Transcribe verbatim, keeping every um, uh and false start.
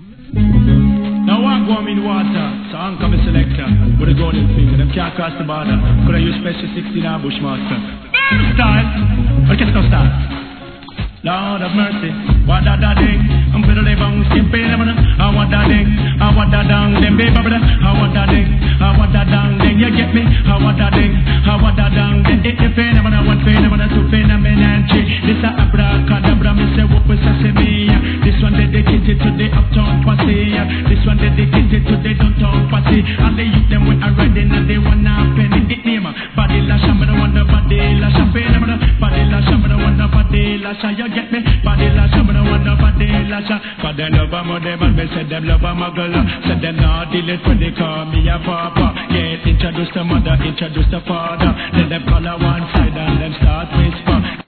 Now I go in water, so I'm coming selector. With a golden finger, them can't cross the border. Could I use special sixteen and Bushmaster? Style, or qu'est-ce qu'on style? Lord of mercy, what da da ding? I'm gonna live on skin pain, I want that ding, I want that dang, them baby, I want that ding, I want that dang, then you get me, I want that ding, I want that dang, then it the pain, I'm gonna one pain, I'm gonna two pain, I'm in and three. This a abracadabra, me say what was sesame. This one dedicated to the uptown posse, this one dedicated to the downtown posse. And they youth them when I riding and they wanna penny it name. Body lash, I'm gonna want the body lash, I'm paying, I'm gonna body lash, I'm gonna want the body lash, you get me? Body lash, I'm gonna want the body lash. For them love a mother, and me say them love a muggle. Say them not deal it when they call me a papa. Yeah, introduce the mother, introduce the father. Then them call her one side and them start whisper.